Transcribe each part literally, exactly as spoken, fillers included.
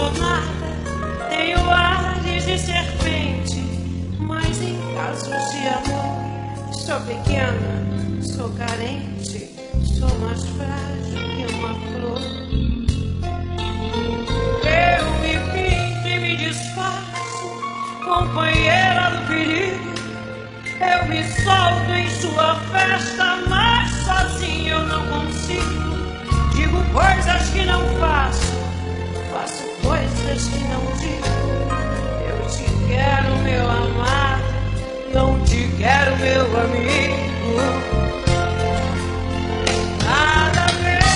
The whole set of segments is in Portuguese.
apaixonada, tenho ares de serpente, mas em casos de amor sou pequena, sou carente, sou mais frágil que uma flor. Eu me pinto e me disfarço, companheira do perigo. Eu me solto em sua festa, mas sozinho eu não consigo. Digo coisas que não faço, faço coisas que não digo. Eu te quero, meu amado, não te quero, meu amigo. Cada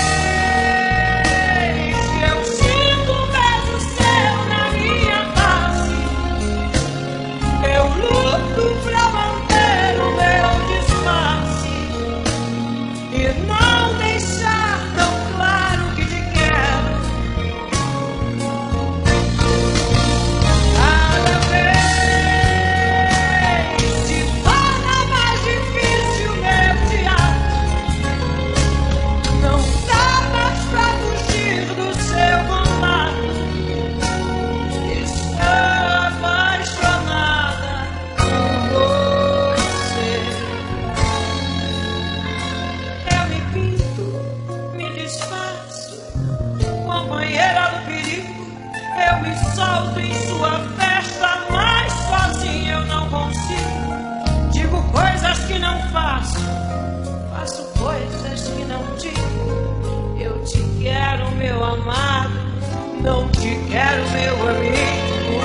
vez que eu sinto um beijo seu na minha face, eu luto pra manter o meu disfarce e não deixar tão claro que te quero. Cada vez se torna mais difícil meu teatro. Não dá mais pra fugir do seu contato. Estou apaixonada por você. Eu me pinto, me disfarço, companheira do perigo. Eu me solto em sua festa, mas sozinho eu não consigo. Digo coisas que não faço, faço coisas que não digo. Eu te quero, meu amado, não te quero, meu amigo.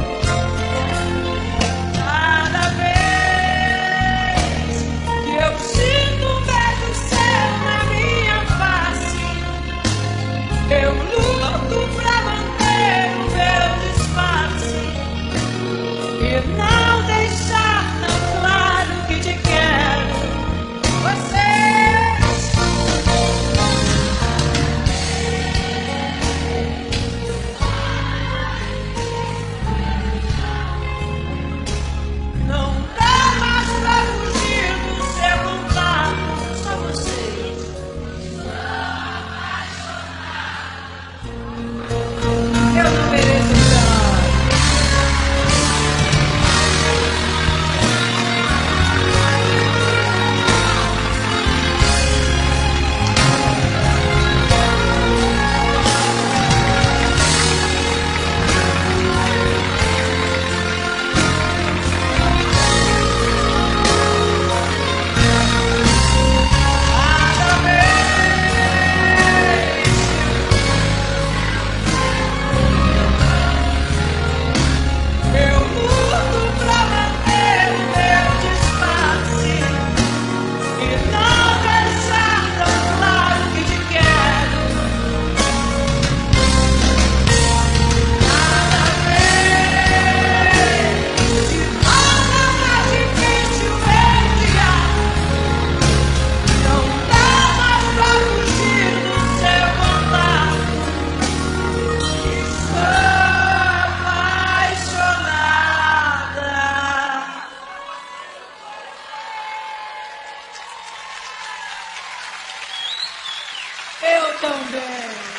Cada vez que eu sinto um beijo seu na minha face, eu luto pra manter o meu disfarce e não deixar tão claro que te quero. Você não dá mais pra fugir do seu contato. Só você. Eu não mereço chorar. Cada vez eu luto pra manter o meu disfarce e não deixar tão claro que te quero. Cada vez se torna mais difícil meu diálogo. Não dá mais pra fugir do seu contato. Estou apaixonada. Eu também.